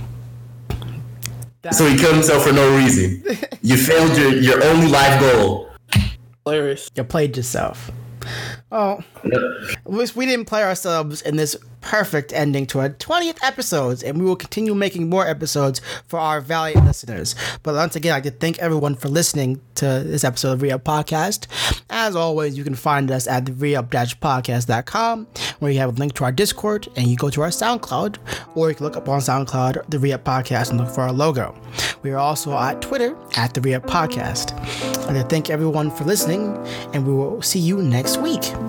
So he killed himself for no reason. You failed your only life goal. Hilarious. You played yourself. Oh, we didn't play ourselves in this perfect ending to our 20th episodes, and we will continue making more episodes for our valiant listeners. But once again, I'd like to thank everyone for listening to this episode of Re-Up Podcast. As always, you can find us at the reup-podcast.com, where you have a link to our Discord, and you go to our SoundCloud, or you can look up on SoundCloud the Re-Up Podcast and look for our logo. We are also at Twitter at the Re-Up Podcast. I'd like to thank everyone for listening, and we will see you next week.